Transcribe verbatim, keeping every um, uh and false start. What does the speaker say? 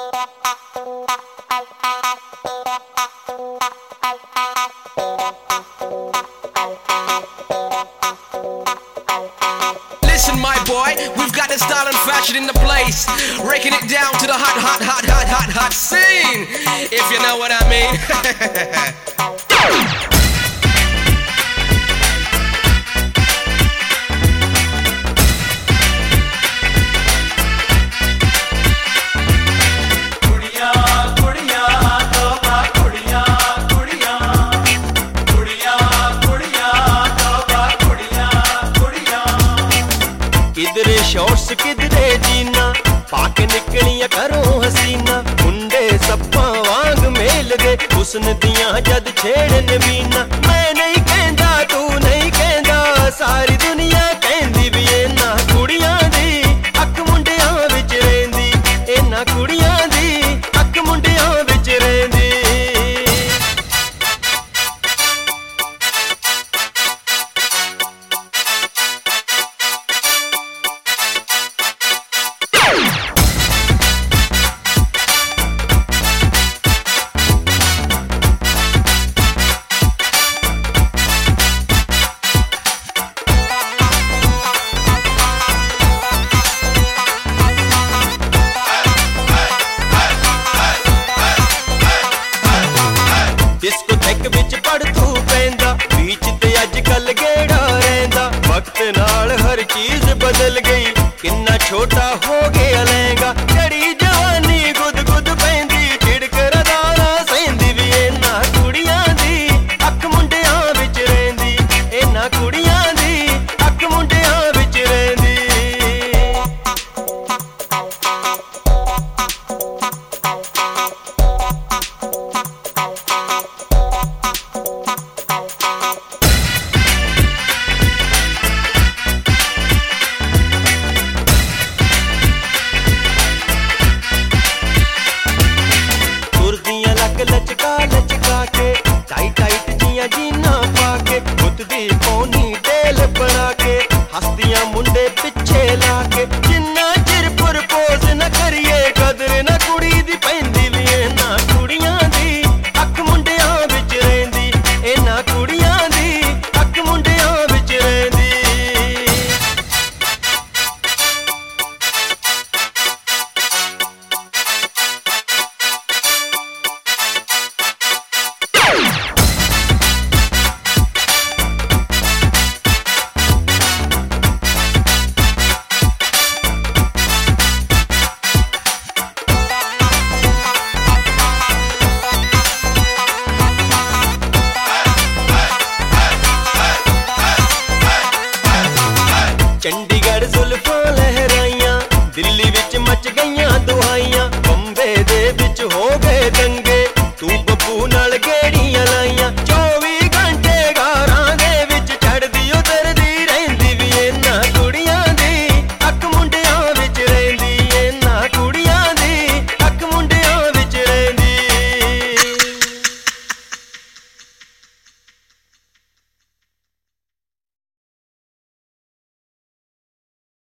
Listen, my boy, we've got the style and fashion in the place, breaking it down to the hot, hot, hot, hot, hot, hot scene, if you know what I mean. किधरे shorts किधरे जीना पाके निकलियां करो हसीना मुंडे सप्पा वांग mail गए हुस्न दियां जद छेड़न बीना मैं नहीं कहंदा तू नहीं कहंदा सारी दुनिया कहंदी भी इना कुड़ियां दी अख मुंडियां विच रहिंदी इना कुड़ियां दी अख मुंडियां विच रहिंदी डिस्कोथेक विच पड़ तू पैंदा बीच ते अजकल गेड़ा रहिंदा वक्त नाल हर चीज बदल गई किन्ना छोटा हो गया लहंगा